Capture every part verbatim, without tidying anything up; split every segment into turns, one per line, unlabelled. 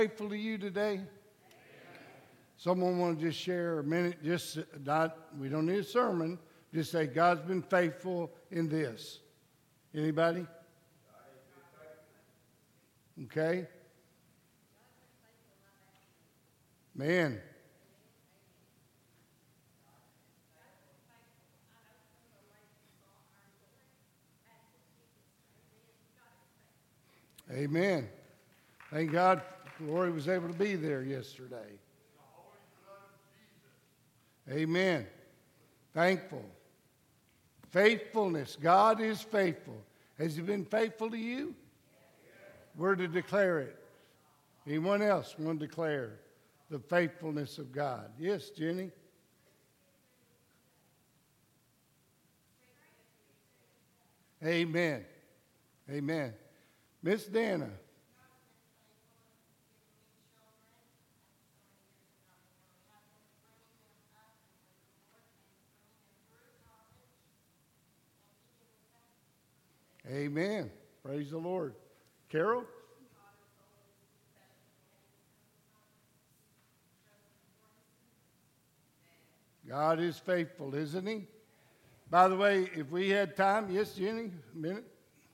Faithful to you today? Amen. Someone want to just share a minute, just not, we don't need a sermon, just say, God's been faithful in this. Anybody? Okay. Man. Amen. Thank God Lori was able to be there yesterday. Amen. Thankful. Faithfulness. God is faithful. Has He been faithful to you? We're to declare it. Anyone else want to declare the faithfulness of God? Yes, Jenny? Amen. Amen. Miss Dana. Amen. Praise the Lord. Carol? God is faithful, isn't He? By the way, if we had time, yes, Jenny, a minute.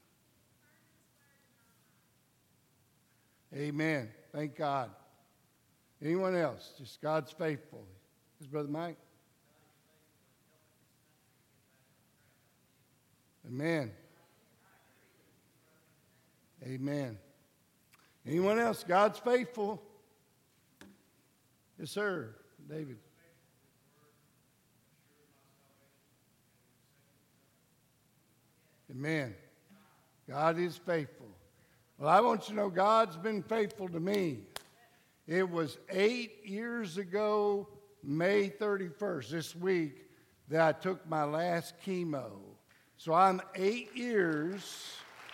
Amen. Thank God. Anyone else? Just God's faithful. Yes, Brother Mike? Amen. Amen. Anyone else? God's faithful. Yes, sir. David. Amen. God is faithful. Well, I want you to know God's been faithful to me. It was eight years ago, May thirty-first, this week, that I took my last chemo. So I'm eight years.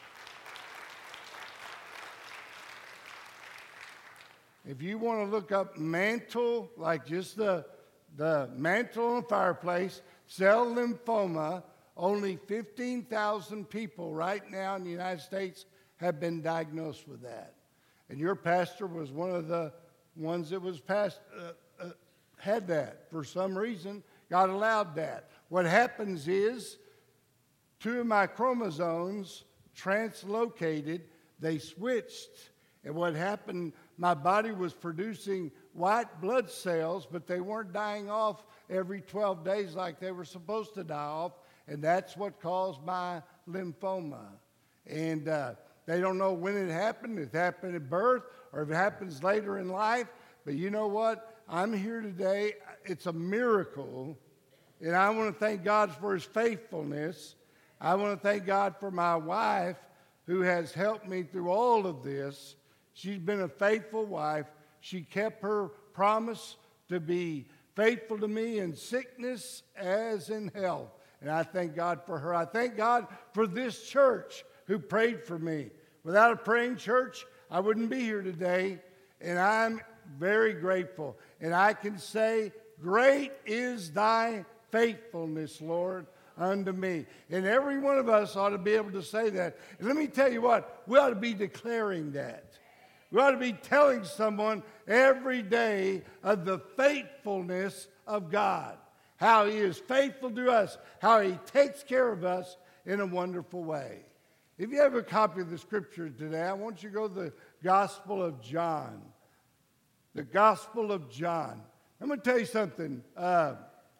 If you want to look up mantle, like just the, the mantle on the fireplace, cell lymphoma, only fifteen thousand people right now in the United States have been diagnosed with that. And your pastor was one of the ones that was past, uh, uh, had that. For some reason, God allowed that. What happens is, two of my chromosomes translocated, they switched, and what happened, my body was producing white blood cells, but they weren't dying off every twelve days like they were supposed to die off, and that's what caused my lymphoma. And uh, they don't know when it happened. It happened at birth, or if it happens later in life. But you know what? I'm here today. It's a miracle, and I want to thank God for His faithfulness. I want to thank God for my wife who has helped me through all of this. She's been a faithful wife. She kept her promise to be faithful to me in sickness as in health. And I thank God for her. I thank God for this church who prayed for me. Without a praying church, I wouldn't be here today. And I'm very grateful. And I can say, great is thy faithfulness, Lord, unto me. And every one of us ought to be able to say that. And let me tell you what, we ought to be declaring that. We ought to be telling someone every day of the faithfulness of God. How He is faithful to us. How He takes care of us in a wonderful way. If you have a copy of the scripture today, I want you to go to the Gospel of John. The Gospel of John. I'm going to tell you something. Uh,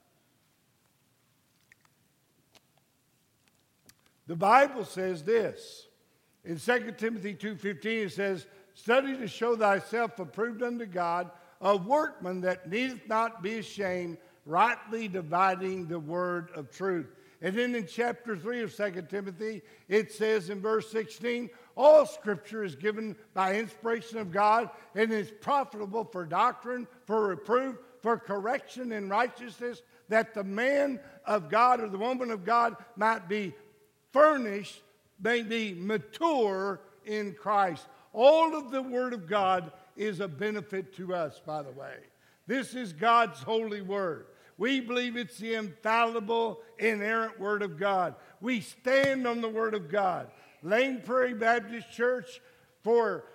the Bible says this. In Second Timothy two fifteen, it says, study to show thyself approved unto God, a workman that needeth not be ashamed, rightly dividing the word of truth. And then in chapter three of Second Timothy, it says in verse sixteen, all scripture is given by inspiration of God and is profitable for doctrine, for reproof, for correction in righteousness, that the man of God or the woman of God might be furnished, may be mature in Christ. All of the Word of God is a benefit to us, by the way. This is God's holy Word. We believe it's the infallible, inerrant Word of God. We stand on the Word of God. Lane Prairie Baptist Church, for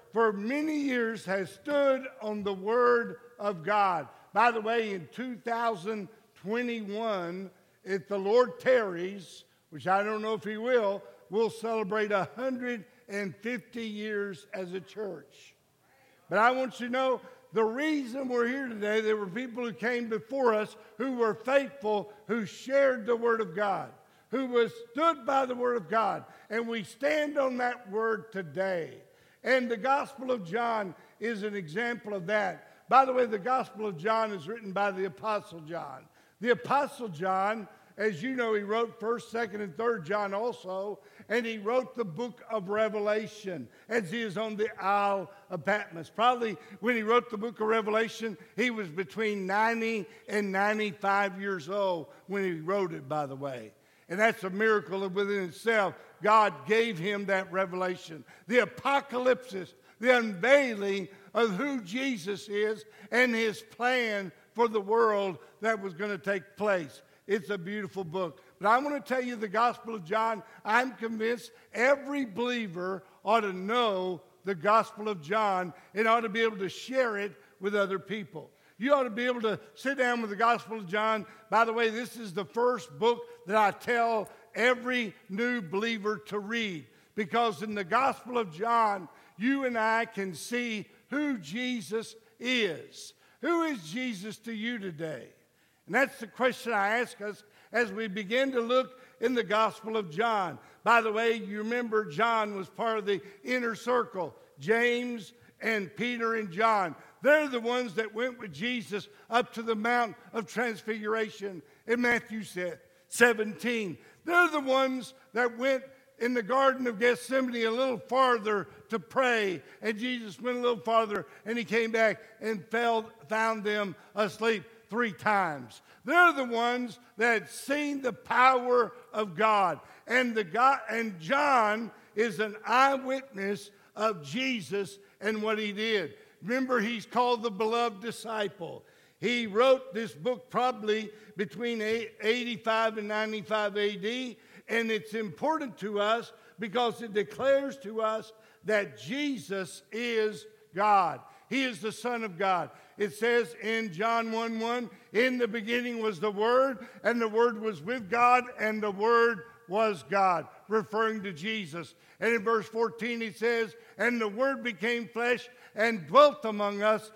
for many years has stood on the Word of God. By the way, in two thousand twenty-one, if the Lord tarries, which I don't know if He will, we'll celebrate one hundred fifty years as a church. But I want you to know, the reason we're here today, there were people who came before us who were faithful, who shared the Word of God, who was stood by the Word of God. And we stand on that Word today. And the Gospel of John is an example of that. By the way, the Gospel of John is written by the Apostle John. The Apostle John, as you know, he wrote first, second, and third John also, and he wrote the book of Revelation as he is on the Isle of Patmos. Probably when he wrote the book of Revelation, he was between ninety and ninety-five years old when he wrote it, by the way. And that's a miracle within itself. God gave him that revelation. The apocalypse, the unveiling of who Jesus is and his plan for the world that was going to take place. It's a beautiful book. But I want to tell you the Gospel of John. I'm convinced every believer ought to know the Gospel of John and ought to be able to share it with other people. You ought to be able to sit down with the Gospel of John. By the way, this is the first book that I tell every new believer to read, because in the Gospel of John, you and I can see who Jesus is. Who is Jesus to you today? And that's the question I ask us as we begin to look in the Gospel of John. By the way, you remember John was part of the inner circle. James and Peter and John. They're the ones that went with Jesus up to the Mount of Transfiguration in Matthew seventeen. They're the ones that went in the Garden of Gethsemane a little farther to pray. And Jesus went a little farther and he came back and fell, found them asleep three times. They're the ones that had seen the power of God. And, the God, and John is an eyewitness of Jesus and what he did. Remember, he's called the beloved disciple. He wrote this book probably between eighty-five and ninety-five A D, and it's important to us because it declares to us that Jesus is God. He is the Son of God. It says in John one one, in the beginning was the Word, and the Word was with God, and the Word was God, referring to Jesus. And in verse fourteen it says, and the Word became flesh and dwelt among us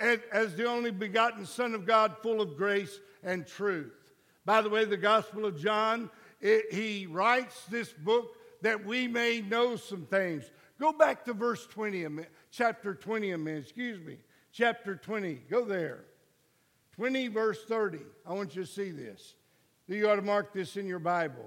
as the only begotten Son of God, full of grace and truth. By the way, the Gospel of John, it, he writes this book that we may know some things. Go back to verse twenty, a minute, chapter twenty a minute, excuse me. Chapter twenty, go there. twenty, verse thirty. I want you to see this. You ought to mark this in your Bible.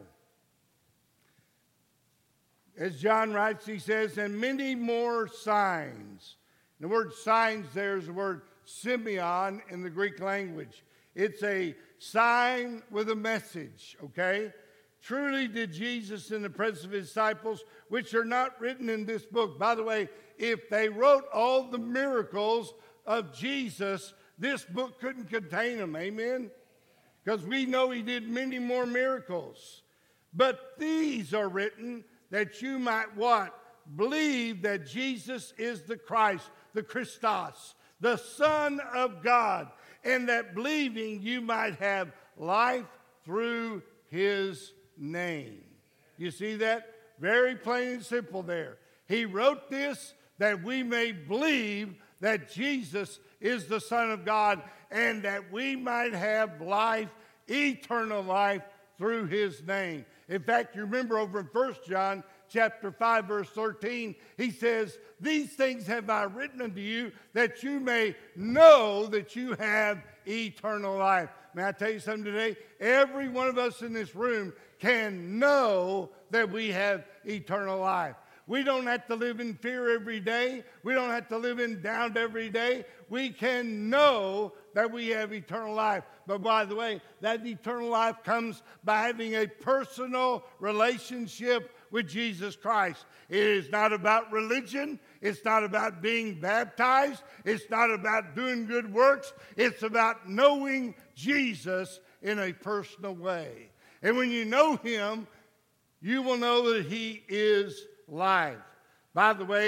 As John writes, he says, and many more signs. The word signs there is the word semeion in the Greek language. It's a sign with a message, okay? Truly did Jesus in the presence of his disciples, which are not written in this book. By the way, if they wrote all the miracles of Jesus, this book couldn't contain them, amen? Because we know he did many more miracles. But these are written that you might what? Believe that Jesus is the Christ, the Christos, the Son of God, and that believing you might have life through his name. You see that? Very plain and simple there. He wrote this that we may believe that Jesus is the Son of God and that we might have life, eternal life, through his name. In fact, you remember over in First John chapter five, verse thirteen, he says, these things have I written unto you that you may know that you have eternal life. May I tell you something today? Every one of us in this room can know that we have eternal life. We don't have to live in fear every day. We don't have to live in doubt every day. We can know that we have eternal life. But by the way, that eternal life comes by having a personal relationship with Jesus Christ. It is not about religion. It's not about being baptized. It's not about doing good works. It's about knowing Jesus in a personal way. And when you know him, you will know that he is life. By the way,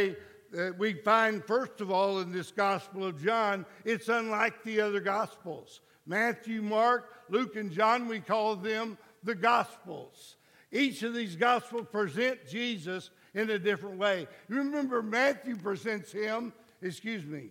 uh, we find, first of all, in this Gospel of John, it's unlike the other Gospels. Matthew, Mark, Luke, and John, we call them the Gospels. Each of these Gospels present Jesus in a different way. You remember Matthew presents him, excuse me,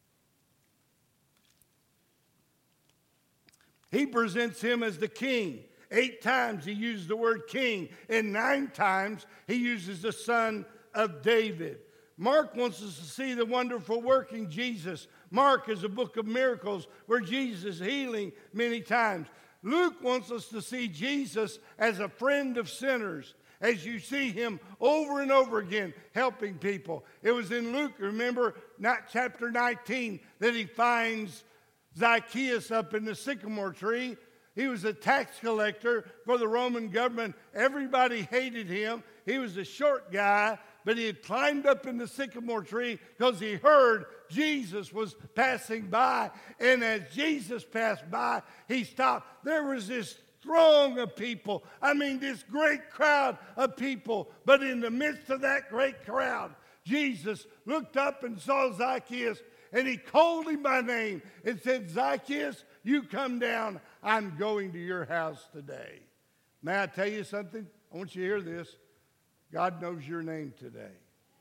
he presents him as the king. Eight times he uses the word king, and nine times he uses the son of David. Mark wants us to see the wonderful working Jesus. Mark is a book of miracles where Jesus is healing many times. Luke wants us to see Jesus as a friend of sinners, as you see him over and over again helping people. It was in Luke, remember, not chapter nineteen, that he finds Zacchaeus up in the sycamore tree. He was a tax collector for the Roman government. Everybody hated him. He was a short guy, but he had climbed up in the sycamore tree because he heard Jesus was passing by. And as Jesus passed by, he stopped. There was this throng of people. I mean, this great crowd of people. But in the midst of that great crowd, Jesus looked up and saw Zacchaeus, and he called him by name and said, Zacchaeus, you come down. I'm going to your house today. May I tell you something? I want you to hear this. God knows your name today.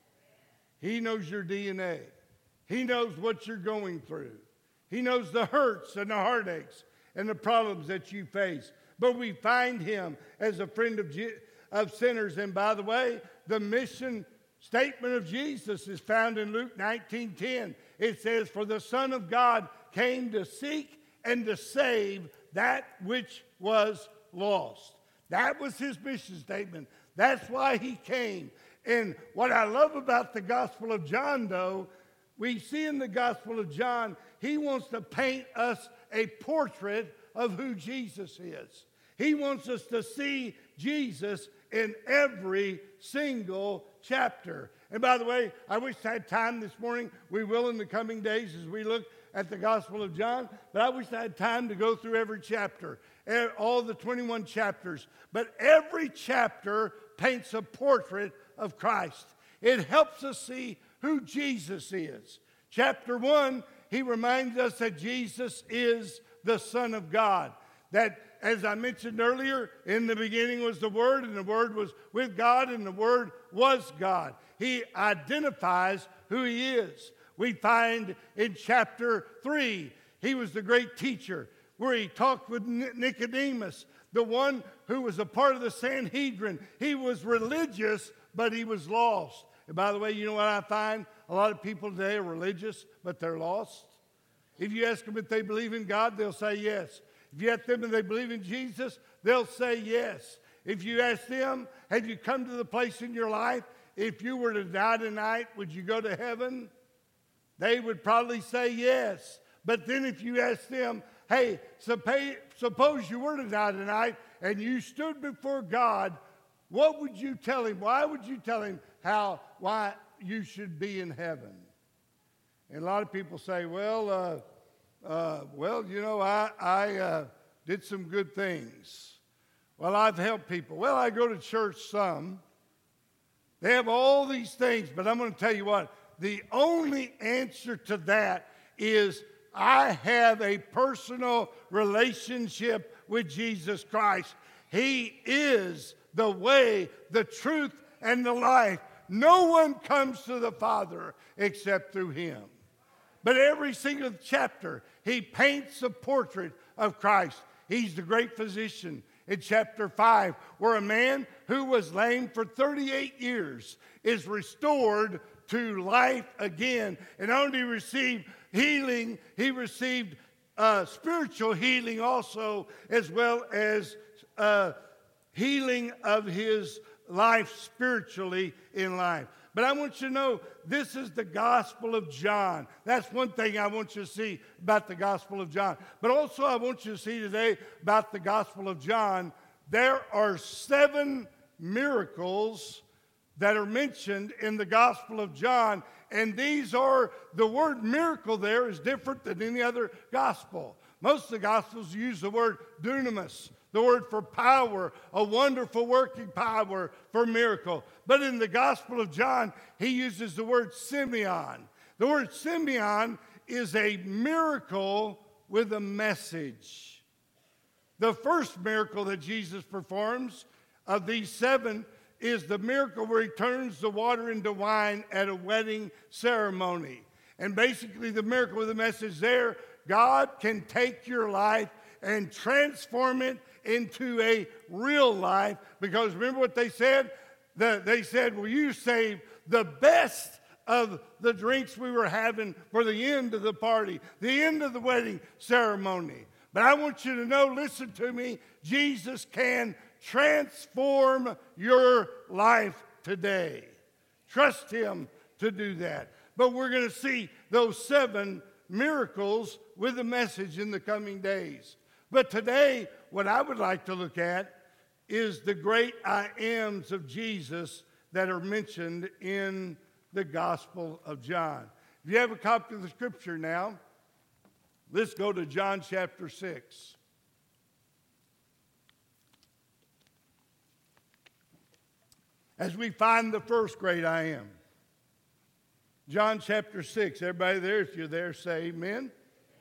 He knows your D N A. He knows what you're going through. He knows the hurts and the heartaches and the problems that you face. But we find him as a friend of, Je- of sinners. And by the way, the mission statement of Jesus is found in Luke nineteen ten. It says, for the Son of God came to seek and to save that which was lost. That was his mission statement. That's why he came. And what I love about the Gospel of John, though, we see in the Gospel of John, he wants to paint us a portrait of who Jesus is. He wants us to see Jesus in every single chapter. And by the way, I wish I had time this morning. We will in the coming days as we look at the Gospel of John. But I wish I had time to go through every chapter, all the twenty-one chapters. But every chapter paints a portrait of Christ. It helps us see who Jesus is. Chapter one, he reminds us that Jesus is the Son of God. That, as I mentioned earlier, in the beginning was the Word, and the Word was with God, and the Word was God. He identifies who he is. We find in chapter three, he was the great teacher, where he talked with Nicodemus, the one who was a part of the Sanhedrin. He was religious, but he was lost. And by the way, you know what I find? A lot of people today are religious, but they're lost. If you ask them if they believe in God, they'll say yes. If you ask them if they believe in Jesus, they'll say yes. If you ask them, have you come to the place in your life, if you were to die tonight, would you go to heaven? They would probably say yes. But then if you ask them, hey, suppose you were to die tonight and you stood before God, what would you tell him? Why would you tell him how, why you should be in heaven? And a lot of people say, well, uh, uh, well, you know, I, I uh, did some good things. Well, I've helped people. Well, I go to church some. They have all these things, but I'm going to tell you what. The only answer to that is I have a personal relationship with Jesus Christ. He is the way, the truth, and the life. No one comes to the Father except through him. But every single chapter, he paints a portrait of Christ. He's the great physician. In chapter five, where a man who was lame for thirty-eight years is restored to life again. And not only received healing, he received uh, spiritual healing also, as well as uh, healing of his life spiritually in life. But I want you to know, this is the Gospel of John. That's one thing I want you to see about the Gospel of John. But also I want you to see today about the Gospel of John, there are seven miracles that are mentioned in the Gospel of John. And these are, the word miracle there is different than any other gospel. Most of the Gospels use the word dunamis, the word for power, a wonderful working power for miracle. But in the Gospel of John, he uses the word Simeon. The word Simeon is a miracle with a message. The first miracle that Jesus performs of these seven is the miracle where he turns the water into wine at a wedding ceremony. And basically the miracle with the message there, God can take your life and transform it into a real life. Because remember what they said? The, they said, well, you saved the best of the drinks we were having for the end of the party, the end of the wedding ceremony. But I want you to know, listen to me, Jesus can transform your life today. Trust him to do that. But we're going to see those seven miracles with a message in the coming days. But today, what I would like to look at is the great I ams of Jesus that are mentioned in the Gospel of John. If you have a copy of the scripture now, let's go to John chapter six. As we find the first great I am. John chapter six. Everybody there, if you're there, say amen.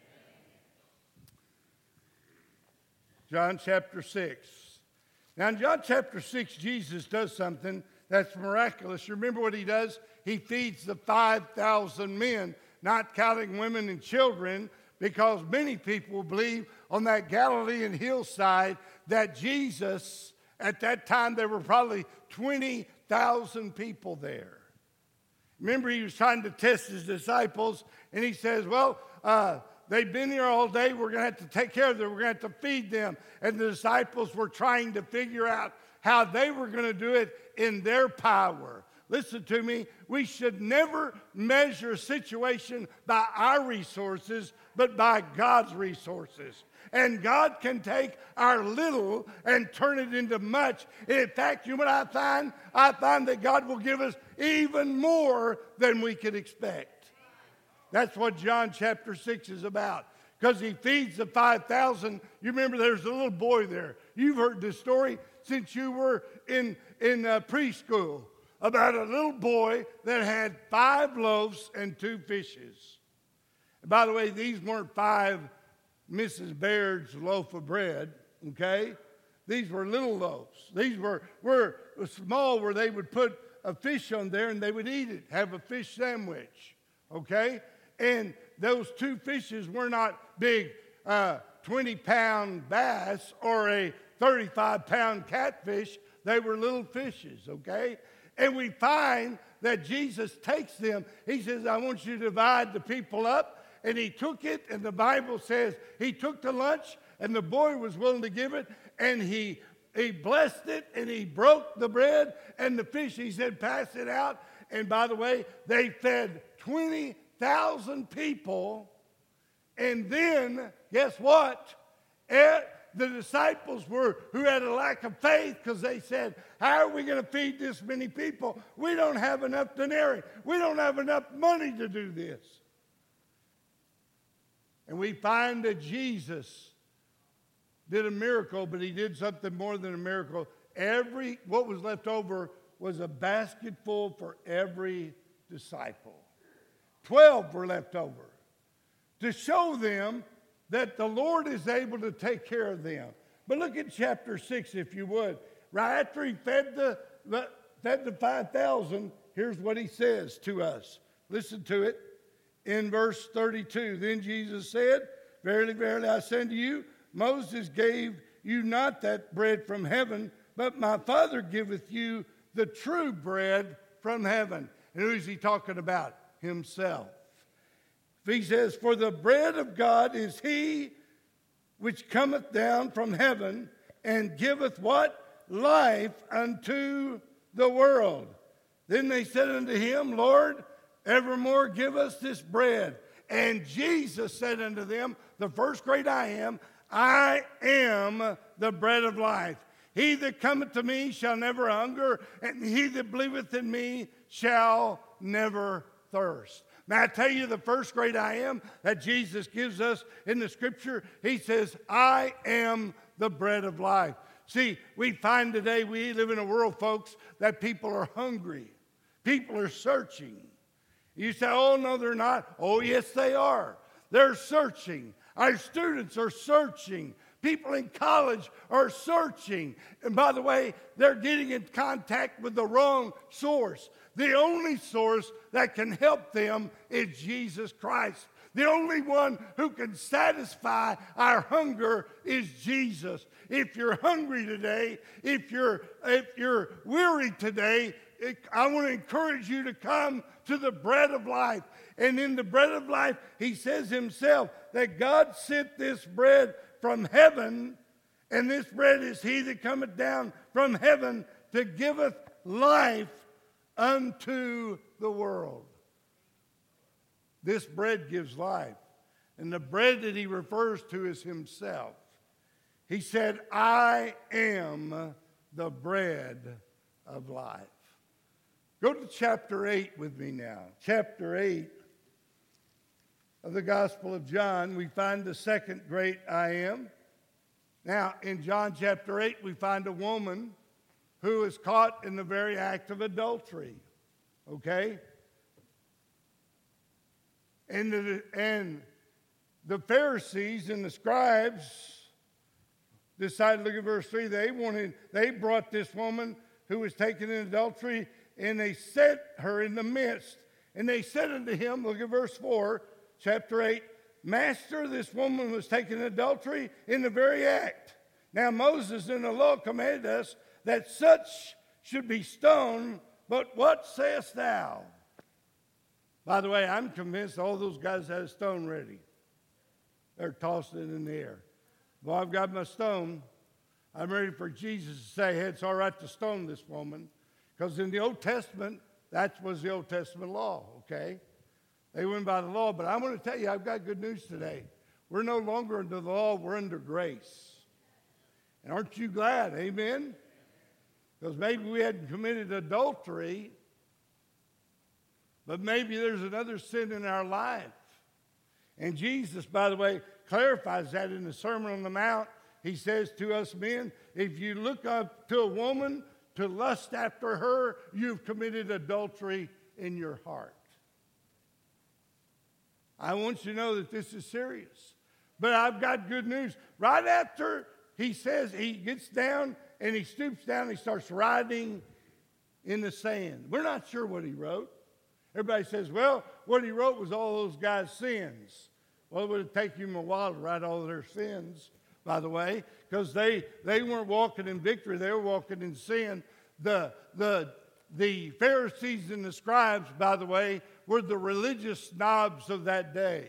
John chapter six. Now in John chapter six, Jesus does something that's miraculous. You remember what he does? He feeds the five thousand men, not counting women and children, because many people believe on that Galilean hillside that Jesus, at that time there were probably twenty thousand people there. Remember, he was trying to test his disciples, and he says, well, uh, they've been here all day. We're going to have to take care of them. We're going to have to feed them. And the disciples were trying to figure out how they were going to do it in their power. Listen to me. We should never measure a situation by our resources, but by God's resources. And God can take our little and turn it into much. In fact, you know what I find? I find that God will give us even more than we could expect. That's what John chapter six is about. Because he feeds the five thousand. You remember there's a little boy there. You've heard this story since you were in, in uh, preschool. About a little boy that had five loaves and two fishes. And by the way, these weren't five Missus Baird's loaf of bread, okay? These were little loaves. These were, were small where they would put a fish on there and they would eat it, have a fish sandwich, okay? And those two fishes were not big uh, twenty-pound bass or a thirty-five pound catfish. They were little fishes, okay? And we find that Jesus takes them. He says, I want you to divide the people up. And he took it, and the Bible says he took the lunch, and the boy was willing to give it, and he, he blessed it, and he broke the bread and the fish. He said, pass it out. And by the way, they fed twenty thousand people. And then, guess what? It, the disciples were who had a lack of faith because they said, how are we going to feed this many people? We don't have enough denarii. We don't have enough money to do this. And we find that Jesus did a miracle, but he did something more than a miracle. Every, what was left over was a basket full for every disciple. Twelve were left over to show them that the Lord is able to take care of them. But look at chapter six, if you would. Right after he fed the, the, fed the five thousand, here's what he says to us. Listen to it. In verse thirty-two, then Jesus said, verily, verily, I say unto you, Moses gave you not that bread from heaven, but my Father giveth you the true bread from heaven. And who is he talking about? Himself. He says, for the bread of God is he which cometh down from heaven and giveth what? Life unto the world. Then they said unto him, Lord, evermore give us this bread. And Jesus said unto them, the first great I am, I am the bread of life. He that cometh to me shall never hunger, and he that believeth in me shall never thirst. May I tell you the first great I am that Jesus gives us in the scripture? He says, I am the bread of life. See, we find today, we live in a world, folks, that people are hungry. People are searching. You say, oh, no, they're not. Oh, yes, they are. They're searching. Our students are searching. People in college are searching. And by the way, they're getting in contact with the wrong source. The only source that can help them is Jesus Christ. The only one who can satisfy our hunger is Jesus. If you're hungry today, if you're, if you're weary today, it, I want to encourage you to come to the bread of life. And in the bread of life, he says himself that God sent this bread from heaven, and this bread is he that cometh down from heaven to giveth life unto the world. This bread gives life. And the bread that he refers to is himself. He said, I am the bread of life. Go to chapter eight with me now. Chapter eight of the Gospel of John, we find the second great I am. Now, in John chapter eight, we find a woman who is caught in the very act of adultery. Okay? And the, and the Pharisees and the scribes decided, look at verse three, they wanted, they brought this woman who was taken in adultery, and they set her in the midst. And they said unto him, look at verse four, chapter eight, Master, this woman was taken in adultery in the very act. Now Moses in the law commanded us that such should be stoned, but what sayest thou? By the way, I'm convinced all those guys had a stone ready. They're tossing it in the air. Well, I've got my stone. I'm ready for Jesus to say, hey, it's all right to stone this woman. Because in the Old Testament, that was the Old Testament law, okay? They went by the law, but I want to tell you, I've got good news today. We're no longer under the law, we're under grace. And aren't you glad, amen? Because maybe we hadn't committed adultery, but maybe there's another sin in our life. And Jesus, by the way, clarifies that in the Sermon on the Mount. He says to us men, if you look up to a woman to lust after her, you've committed adultery in your heart. I want you to know that this is serious. But I've got good news. Right after he says, he gets down and he stoops down and he starts writing in the sand. We're not sure what he wrote. Everybody says, well, what he wrote was all those guys' sins. Well, it would take him a while to write all their sins, by the way, because they, they weren't walking in victory. They were walking in sin. The, the, the Pharisees and the scribes, by the way, were the religious snobs of that day.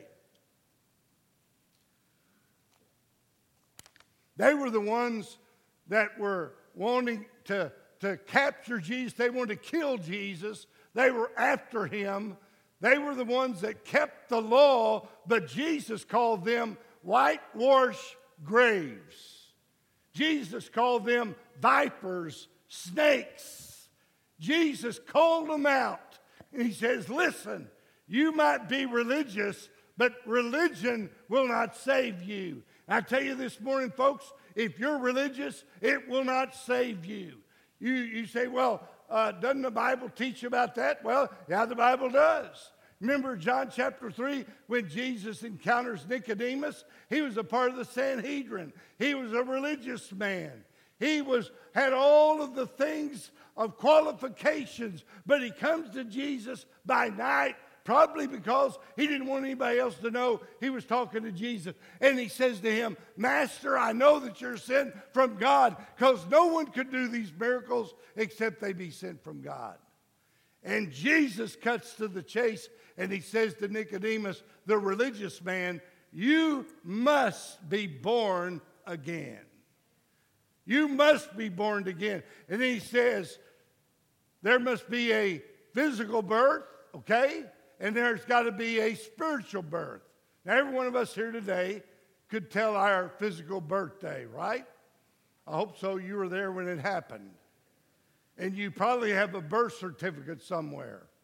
They were the ones that were wanting to, to capture Jesus. They wanted to kill Jesus. They were after him. They were the ones that kept the law, but Jesus called them whitewashed graves. Jesus called them vipers, snakes. Jesus called them out. And he says, listen, you might be religious, but religion will not save you. And I tell you this morning, folks, if you're religious, it will not save you. You, you say, well, uh, doesn't the Bible teach about that? Well, yeah, the Bible does. Remember John chapter three, when Jesus encounters Nicodemus? He was a part of the Sanhedrin. He was a religious man. He was had all of the things of qualifications, but he comes to Jesus by night, probably because he didn't want anybody else to know he was talking to Jesus. And he says to him, Master, I know that you're sent from God, because no one could do these miracles except they be sent from God. And Jesus cuts to the chase, and he says to Nicodemus, the religious man, you must be born again. You must be born again. And then he says, there must be a physical birth, okay? And there's got to be a spiritual birth. Now, every one of us here today could tell our physical birthday, right? I hope so. You were there when it happened. And you probably have a birth certificate somewhere,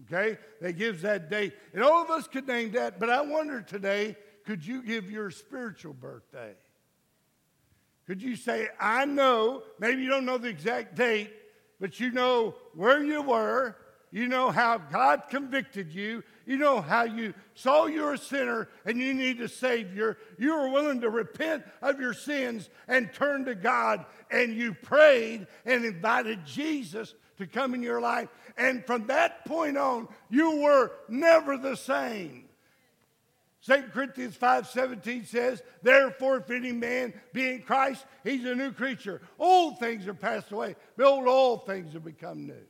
Okay? That gives that date. And all of us could name that, but I wonder today, could you give your spiritual birthday? Could you say, I know, maybe you don't know the exact date, but you know where you were, you know how God convicted you, you know how you saw you're a sinner and you need a Savior. You were willing to repent of your sins and turn to God, and you prayed and invited Jesus to come in your life. And from that point on, you were never the same. Second Corinthians five seventeen says, therefore, if any man be in Christ, he's a new creature. Old things are passed away. Behold, all things have become new.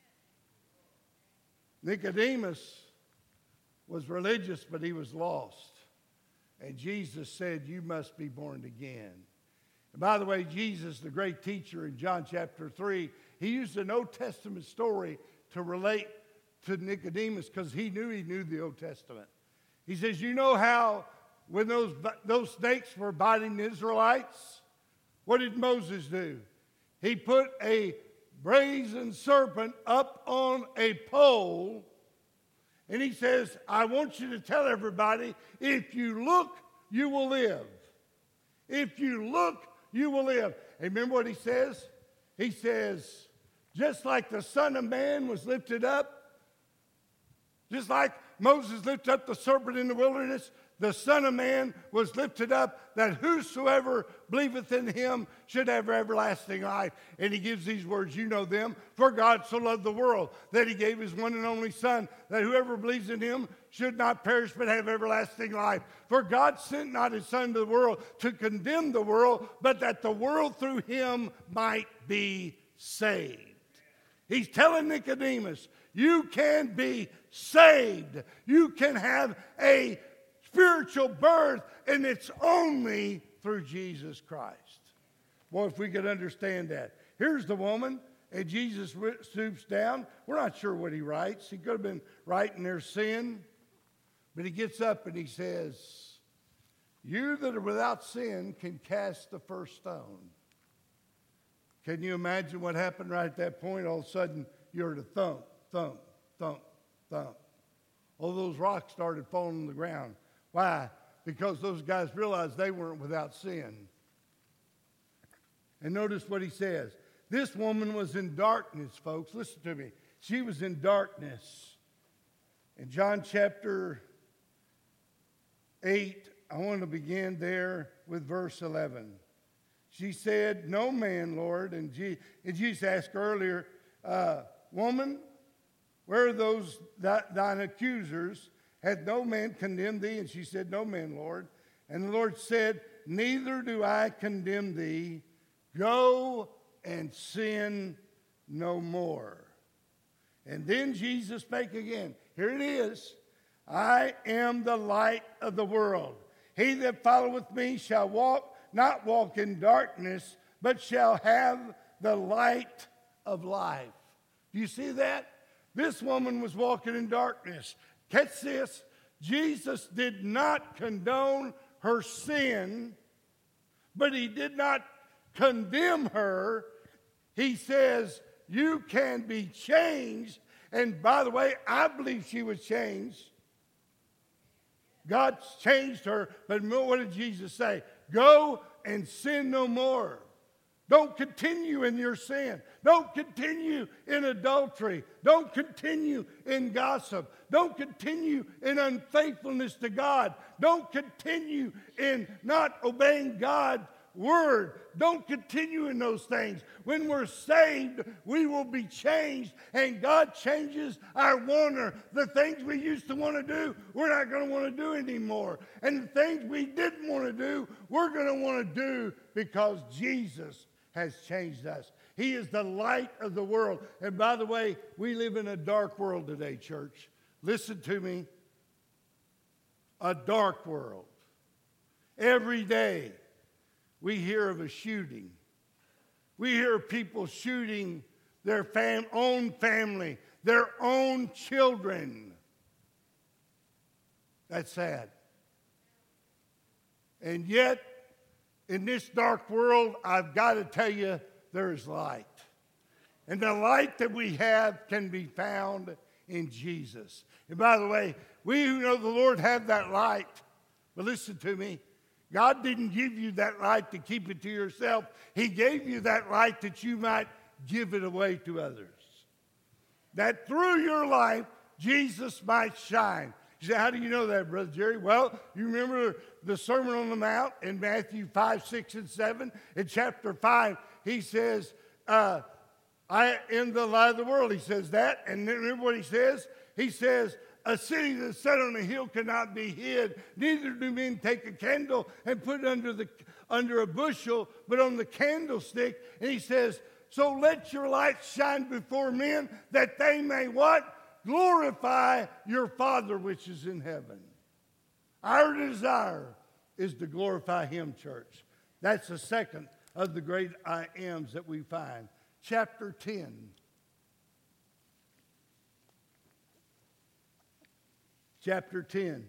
Nicodemus was religious, but he was lost. And Jesus said, you must be born again. And by the way, Jesus, the great teacher in John chapter three, he used an Old Testament story to relate to Nicodemus because he knew he knew the Old Testament. He says, you know how when those, those snakes were biting the Israelites, what did Moses do? He put a brazen serpent up on a pole, and he says, I want you to tell everybody, if you look, you will live. If you look, you will live. And remember what he says? He says, just like the Son of Man was lifted up, just like Moses lifted up the serpent in the wilderness, the Son of Man was lifted up, that whosoever believeth in him should have everlasting life. And he gives these words, you know them. For God so loved the world that he gave his one and only Son, that whoever believes in him should not perish but have everlasting life. For God sent not his Son into the world to condemn the world, but that the world through him might be saved. He's telling Nicodemus, you can be saved. You can have a spiritual birth, and it's only through Jesus Christ. Boy, if we could understand that. Here's the woman, and Jesus stoops down. We're not sure what he writes. He could have been writing their sin, but he gets up and he says, you that are without sin can cast the first stone. Can you imagine what happened right at that point? All of a sudden, you heard a thump, thump, thump, thump. All those rocks started falling on the ground. Why? Because those guys realized they weren't without sin. And notice what he says. This woman was in darkness, folks. Listen to me. She was in darkness. In John chapter eight, I want to begin there with verse eleven. She said, no man, Lord. And, Je- and Jesus asked earlier, uh, woman, where are those th- thine accusers? Hath no man condemned thee? And she said, no man, Lord. And the Lord said, neither do I condemn thee. Go and sin no more. And then Jesus spake again. Here it is. I am the light of the world. He that followeth me shall walk, not walk in darkness, but shall have the light of life. Do you see that? This woman was walking in darkness. Catch this. Jesus did not condone her sin, but he did not condemn her. He says, you can be changed. And by the way, I believe she was changed. God changed her, but what did Jesus say? Go and sin no more. Don't continue in your sin. Don't continue in adultery. Don't continue in gossip. Don't continue in unfaithfulness to God. Don't continue in not obeying God's word. Don't continue in those things. When we're saved, we will be changed, and God changes our wanter. The things we used to want to do, we're not going to want to do anymore. And the things we didn't want to do, we're going to want to do because Jesus has changed us. He is the light of the world. And by the way, we live in a dark world today, church. Listen to me. A dark world. Every day we hear of a shooting. We hear of people shooting their fam- own family, their own children. That's sad. And yet, in this dark world, I've got to tell you, there is light. And the light that we have can be found in Jesus. And by the way, we who know the Lord have that light. But listen to me. God didn't give you that light to keep it to yourself. He gave you that light that you might give it away to others. That through your life, Jesus might shine. You say, how do you know that, Brother Jerry? Well, you remember the Sermon on the Mount in Matthew five, six, and seven? In chapter five, he says, uh, I am the light of the world. He says that. And then remember what he says? He says, a city that's set on a hill cannot be hid. Neither do men take a candle and put it under, the, under a bushel, but on the candlestick. And he says, so let your light shine before men that they may what? Glorify your Father which is in heaven. Our desire is to glorify him, church. That's the second of the great I ams that we find. Chapter ten. Chapter ten.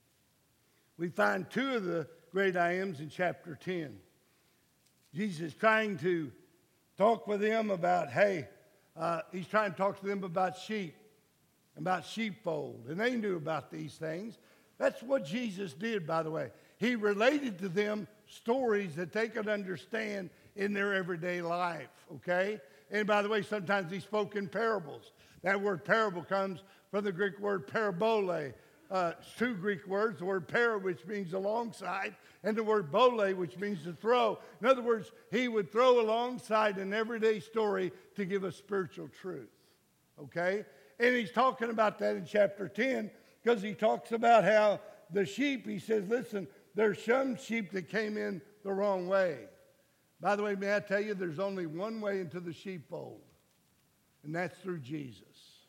We find two of the great I ams in chapter ten. Jesus is trying to talk with them about, hey, uh, he's trying to talk to them about sheep, about sheepfold. And they knew about these things. That's what Jesus did, by the way. He related to them stories that they could understand in their everyday life, okay? And by the way, sometimes he spoke in parables. That word parable comes from the Greek word parabole. Uh, two Greek words, the word para, which means alongside, and the word bole, which means to throw. In other words, he would throw alongside an everyday story to give us spiritual truth, okay? And he's talking about that in chapter ten because he talks about how the sheep, he says, listen, there's some sheep that came in the wrong way. By the way, may I tell you, there's only one way into the sheepfold, and that's through Jesus.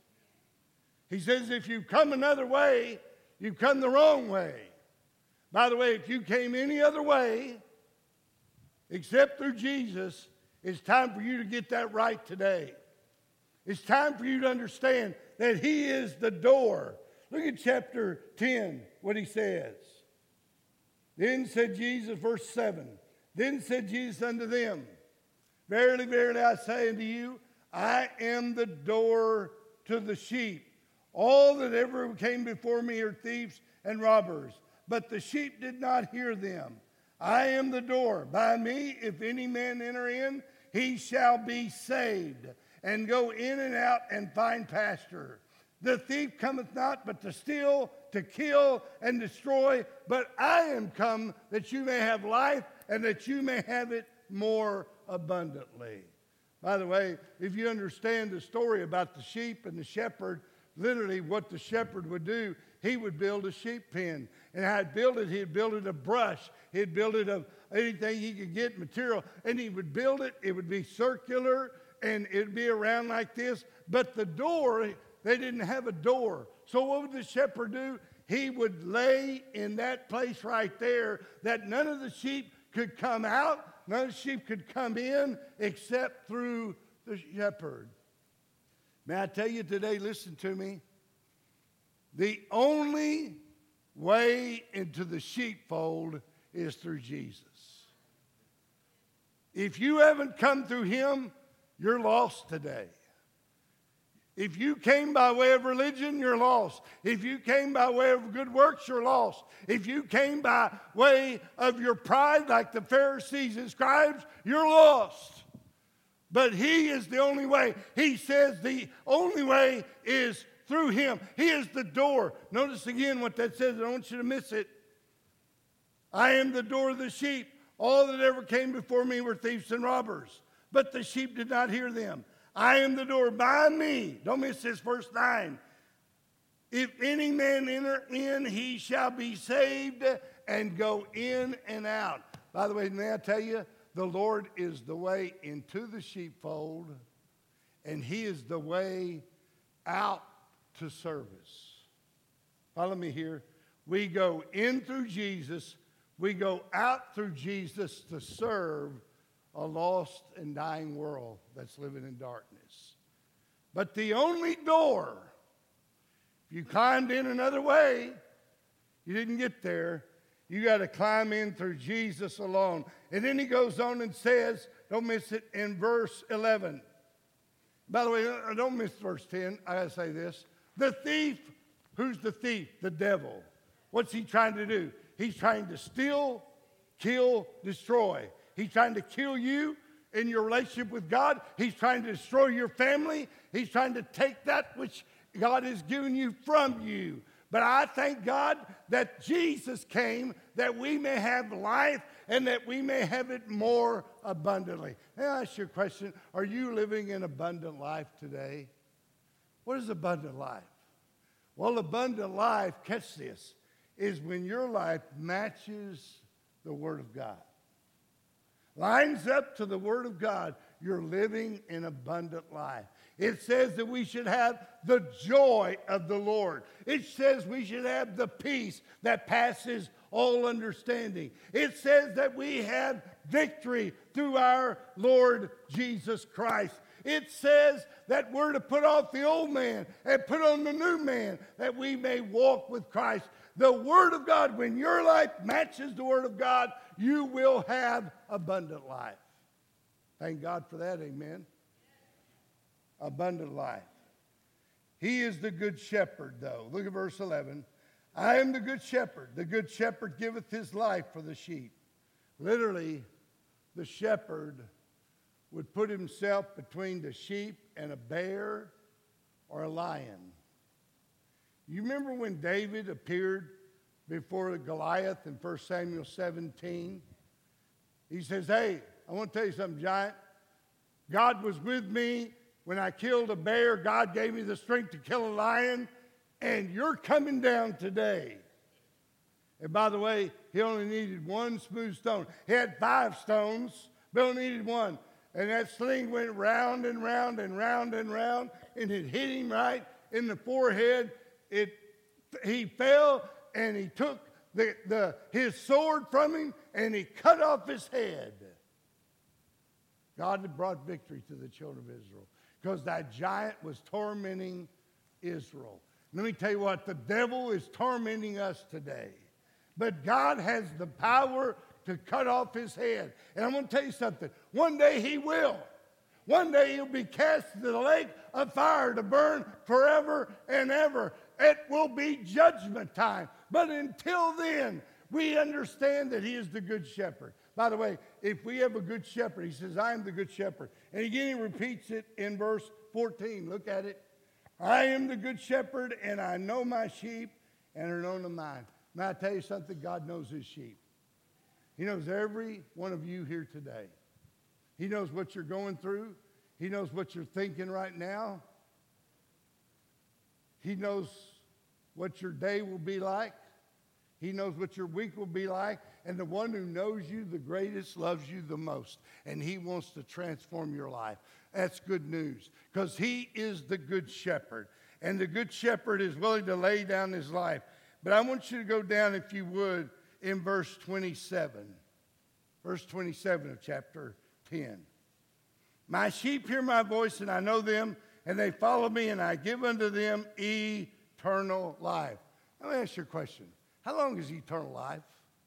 He says, if you come another way, you've come the wrong way. By the way, if you came any other way except through Jesus, it's time for you to get that right today. It's time for you to understand that he is the door. Look at chapter ten, what he says. Then said Jesus, verse seven, then said Jesus unto them, verily, verily, I say unto you, I am the door to the sheep. All that ever came before me are thieves and robbers, but the sheep did not hear them. I am the door. By me, if any man enter in, he shall be saved, and go in and out and find pasture. The thief cometh not but to steal, to kill, and destroy. But I am come that you may have life, and that you may have it more abundantly. By the way, if you understand the story about the sheep and the shepherd, literally what the shepherd would do, he would build a sheep pen. And how he'd build it, he'd build it of brush. He'd build it of anything he could get, material. And he would build it. It would be circular, and it'd be around like this. But the door, they didn't have a door. So what would the shepherd do? He would lay in that place right there that none of the sheep could come out. None of the sheep could come in except through the shepherd. May I tell you today, listen to me. The only way into the sheepfold is through Jesus. If you haven't come through him, you're lost today. If you came by way of religion, you're lost. If you came by way of good works, you're lost. If you came by way of your pride, like the Pharisees and scribes, you're lost. But he is the only way. He says the only way is through him. He is the door. Notice again what that says. I don't want you to miss it. I am the door of the sheep. All that ever came before me were thieves and robbers, but the sheep did not hear them. I am the door. By me, don't miss this, verse nine. If any man enter in, he shall be saved and go in and out. By the way, may I tell you, the Lord is the way into the sheepfold, and he is the way out to service. Follow me here. We go in through Jesus. We go out through Jesus to serve a lost and dying world that's living in darkness. But the only door, if you climbed in another way, you didn't get there. You got to climb in through Jesus alone. And then he goes on and says, don't miss it, in verse eleven. By the way, don't miss verse ten. I got to say this. The thief, who's the thief? The devil. What's he trying to do? He's trying to steal, kill, destroy. He's trying to kill you in your relationship with God. He's trying to destroy your family. He's trying to take that which God has given you from you. But I thank God that Jesus came that we may have life and that we may have it more abundantly. May I ask you a question? Are you living an abundant life today? What is abundant life? Well, abundant life, catch this, is when your life matches the Word of God. Lines up to the Word of God, you're living an abundant life. It says that we should have the joy of the Lord. It says we should have the peace that passes all understanding. It says that we have victory through our Lord Jesus Christ. It says that we're to put off the old man and put on the new man, that we may walk with Christ. The Word of God, when your life matches the Word of God, you will have abundant life. Thank God for that, amen. Abundant life. He is the good shepherd, though. Look at verse eleven. I am the good shepherd. The good shepherd giveth his life for the sheep. Literally, the shepherd would put himself between the sheep and a bear or a lion. You remember when David appeared before Goliath in First Samuel seventeen? He says, hey, I want to tell you something, giant. God was with me when I killed a bear. God gave me the strength to kill a lion, and you're coming down today. And by the way, he only needed one smooth stone. He had five stones, but only needed one. And that sling went round and round and round and round, and it hit him right in the forehead. It, he fell, and he took the, the, his sword from him, and he cut off his head. God had brought victory to the children of Israel because that giant was tormenting Israel. Let me tell you what, the devil is tormenting us today. But God has the power to cut off his head. And I'm going to tell you something. One day he will. One day he'll be cast into the lake of fire to burn forever and ever. It will be judgment time. But until then, we understand that he is the good shepherd. By the way, if we have a good shepherd, he says, I am the good shepherd. And again, he repeats it in verse fourteen. Look at it. I am the good shepherd, and I know my sheep, and are known of mine. May I tell you something? God knows his sheep. He knows every one of you here today. He knows what you're going through. He knows what you're thinking right now. He knows what your day will be like. He knows what your week will be like. And the one who knows you the greatest loves you the most. And he wants to transform your life. That's good news. Because he is the good shepherd. And the good shepherd is willing to lay down his life. But I want you to go down, if you would, in verse twenty-seven. Verse twenty-seven of chapter ten. My sheep hear my voice, and I know them, and they follow me, and I give unto them eternal life. Let me ask you a question. How long is eternal life?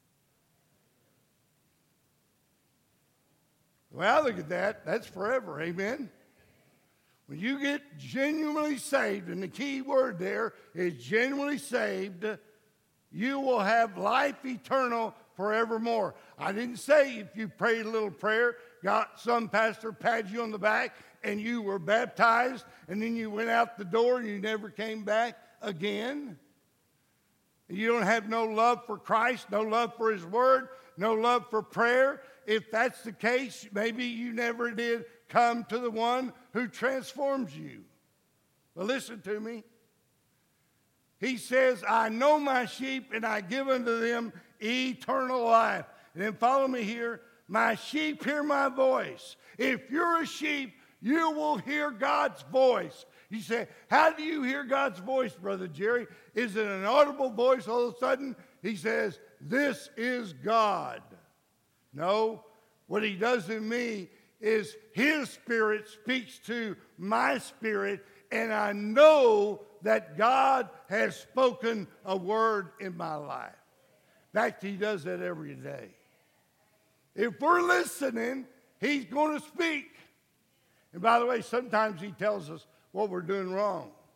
Well, look at that. That's forever. Amen. When you get genuinely saved, and the key word there is genuinely saved, you will have life eternal forevermore. I didn't say if you prayed a little prayer, got some pastor patted you on the back, and you were baptized, and then you went out the door and you never came back again. You don't have no love for Christ, no love for his word, no love for prayer. If that's the case, maybe you never did come to the one who transforms you. But listen to me. He says, I know my sheep, and I give unto them eternal life. And then follow me here. My sheep hear my voice. If you're a sheep, you will hear God's voice. You say, how do you hear God's voice, Brother Jerry? Is it an audible voice all of a sudden? He says, this is God. No, what he does in me is his spirit speaks to my spirit, and I know that God has spoken a word in my life. In fact, he does that every day. If we're listening, he's going to speak. And by the way, sometimes he tells us what we're doing wrong.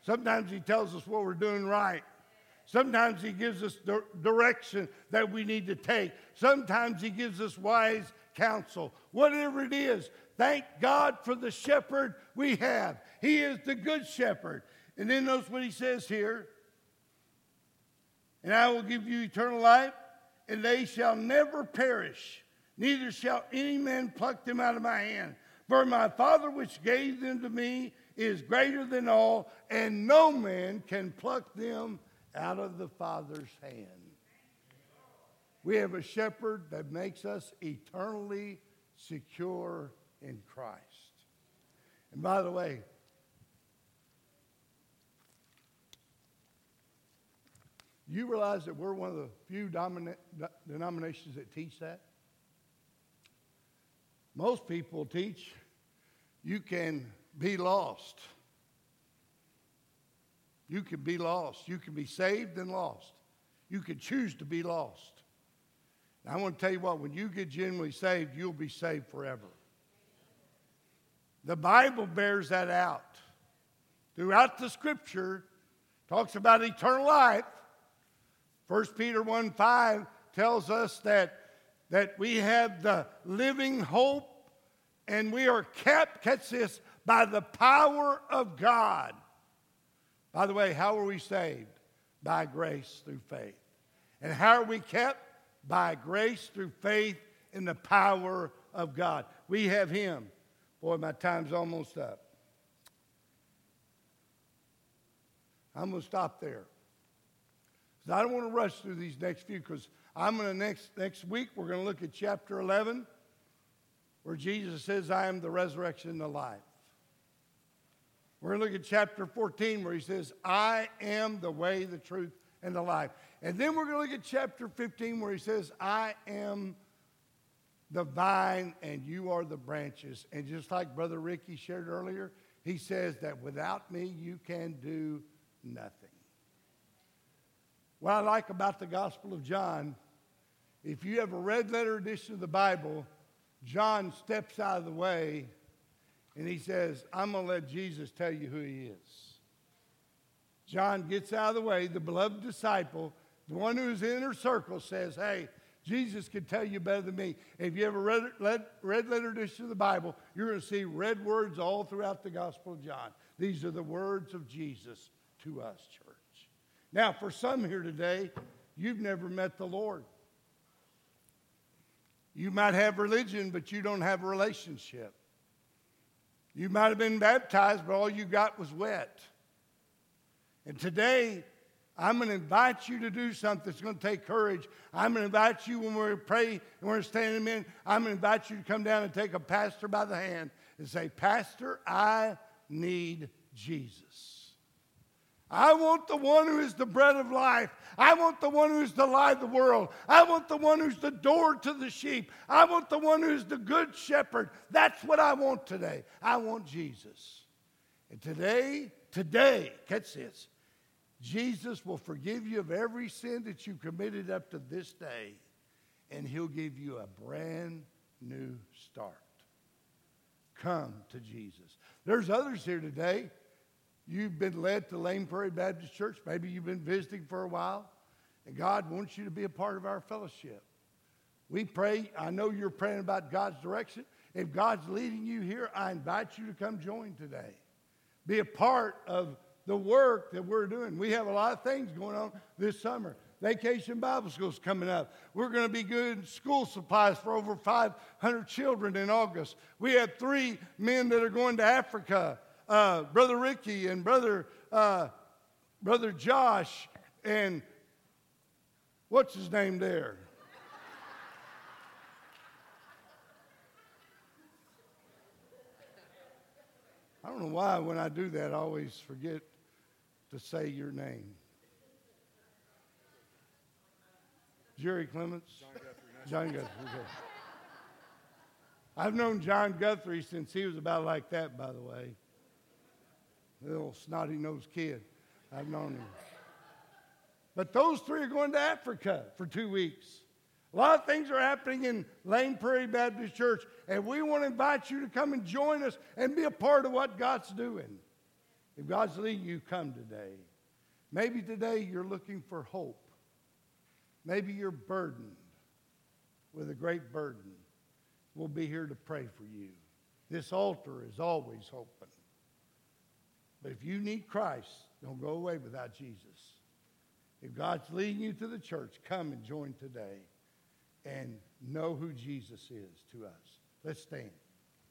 Sometimes he tells us what we're doing right. Sometimes he gives us the direction that we need to take. Sometimes he gives us wise counsel. Whatever it is, thank God for the shepherd we have. He is the good shepherd. And then notice what he says here. And I will give you eternal life, and they shall never perish, neither shall any man pluck them out of my hand. For my Father which gave them to me is greater than all, and no man can pluck them out of the Father's hand. We have a shepherd that makes us eternally secure in Christ. And by the way, you realize that we're one of the few domina- denominations that teach that? Most people teach you can be lost. You can be lost. You can be saved and lost. You can choose to be lost. And I want to tell you what, when you get genuinely saved, you'll be saved forever. The Bible bears that out. Throughout the Scripture, talks about eternal life. First Peter one five tells us that, that we have the living hope, and we are kept, catch this, by the power of God. By the way, how are we saved? By grace through faith. And how are we kept? By grace through faith in the power of God. We have him. Boy, my time's almost up. I'm going to stop there. I don't want to rush through these next few, because I'm going to next next week we're going to look at chapter eleven, where Jesus says, I am the resurrection and the life. We're going to look at chapter fourteen, where he says, I am the way, the truth, and the life. And then we're going to look at chapter fifteen, where he says, I am the vine and you are the branches. And just like Brother Ricky shared earlier, he says that without me you can do nothing. What I like about the Gospel of John, if you have a red letter edition of the Bible, John steps out of the way and he says, I'm going to let Jesus tell you who he is. John gets out of the way. The beloved disciple, the one who's in inner circle, says, hey, Jesus can tell you better than me. If you have a red, red, red letter edition of the Bible, you're going to see red words all throughout the Gospel of John. These are the words of Jesus to us, church. Now, for some here today, you've never met the Lord. You might have religion, but you don't have a relationship. You might have been baptized, but all you got was wet. And today, I'm going to invite you to do something that's going to take courage. I'm going to invite you when we pray and we're standing in, I'm going to invite you to come down and take a pastor by the hand and say, Pastor, I need Jesus. I want the one who is the bread of life. I want the one who is the light of the world. I want the one who's the door to the sheep. I want the one who's the good shepherd. That's what I want today. I want Jesus. And today, today, catch this, Jesus will forgive you of every sin that you committed up to this day, and he'll give you a brand new start. Come to Jesus. There's others here today. You've been led to Lane Prairie Baptist Church. Maybe you've been visiting for a while, and God wants you to be a part of our fellowship. We pray. I know you're praying about God's direction. If God's leading you here, I invite you to come join today. Be a part of the work that we're doing. We have a lot of things going on this summer. Vacation Bible School's coming up. We're going to be doing school supplies for over five hundred children in August. We have three men that are going to Africa. Uh, Brother Ricky and Brother uh, Brother Josh and what's his name there? I don't know why when I do that I always forget to say your name. Jerry Clements? John Guthrie. John Guthrie, okay. I've known John Guthrie since he was about like that, by the way. Little snotty-nosed kid. I've known him. But those three are going to Africa for two weeks. A lot of things are happening in Lane Prairie Baptist Church, and we want to invite you to come and join us and be a part of what God's doing. If God's leading you, come today. Maybe today you're looking for hope. Maybe you're burdened with a great burden. We'll be here to pray for you. This altar is always open. But if you need Christ, don't go away without Jesus. If God's leading you to the church, come and join today and know who Jesus is to us. Let's stand.